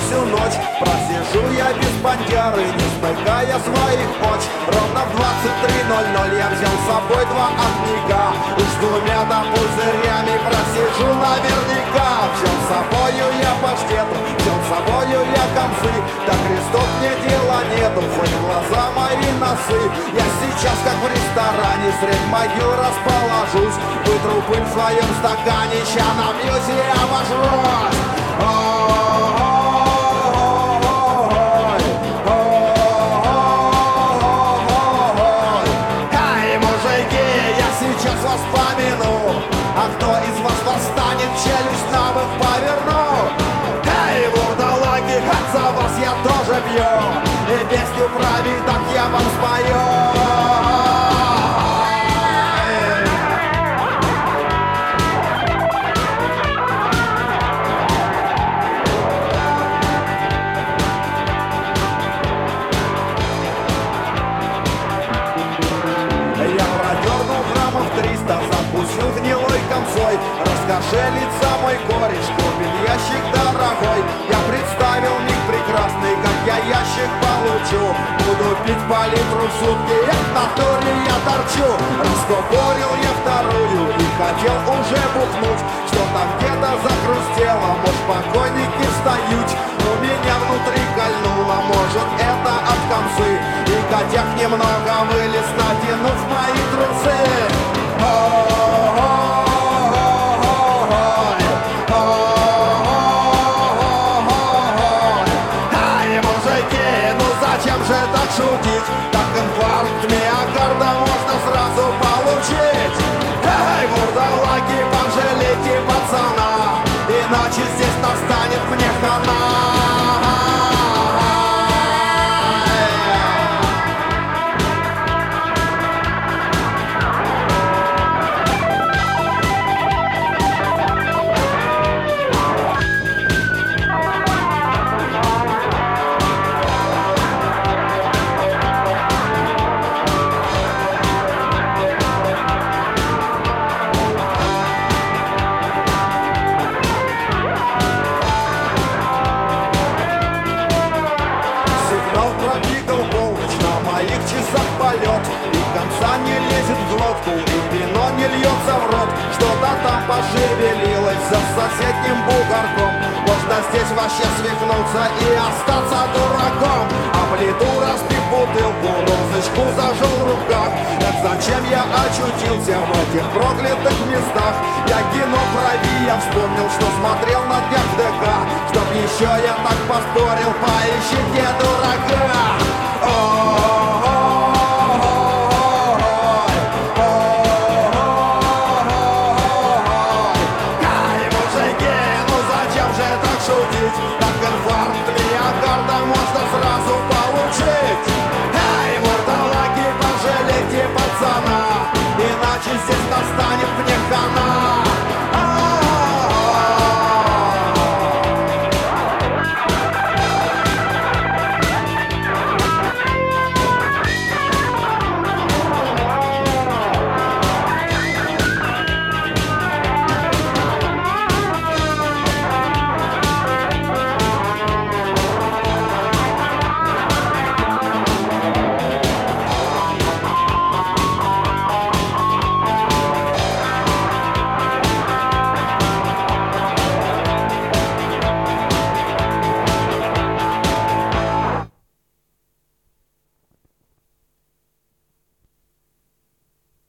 всю ночь просижу я без бандеры, не смыкая своих оч. Ровно в 23:00 я взял с собой 2 огника. Уж с 2 пузырями просижу наверняка. Взял с собою я паштету, взял с собою я концы. Да крестов мне дела нету, хоть глаза мои носы. Я сейчас как в ресторане средь могил расположусь. Вытру пыль в своем стакане, ща напьюсь и обожрусь. Эй, мужики, я сейчас вас помяну. А кто из вас восстанет, челюсть на бок поверну. Эй, вурдалаки, хоть за вас я тоже пью. И песню про видок я вам спою. Закусил гнилой концой, раскошелится мой кореш, купит ящик дорогой. Я представил миг прекрасный, как я ящик получу. Буду пить по литру в сутки, в натуре я торчу. Раскупорил я вторую и хотел уже бухнуть. Что-то где-то закрустело, может покойники встают. У меня внутри кольнуло, может это от концы. И котяк немного вылез, натянув мои трусы. Ай, мужики, ну зачем же так шутить? Так инфаркт миокарда можно сразу получить. Эй, вурдалаки, пожалейте пацана, иначе здесь настанет мне хана. Полет, и конца не лезет в глотку, и вино не льется в рот. Что-то там пошевелилось за соседним бугорком. Можно здесь вообще свихнуться и остаться дураком. А плиту разбив бутылку, розочку зажил в руках. Так зачем я очутился в этих проклятых местах? Я кино крови, я вспомнил, что смотрел на днях в ДК. Чтоб еще я так поспорил, поищите дурака. О-о-о.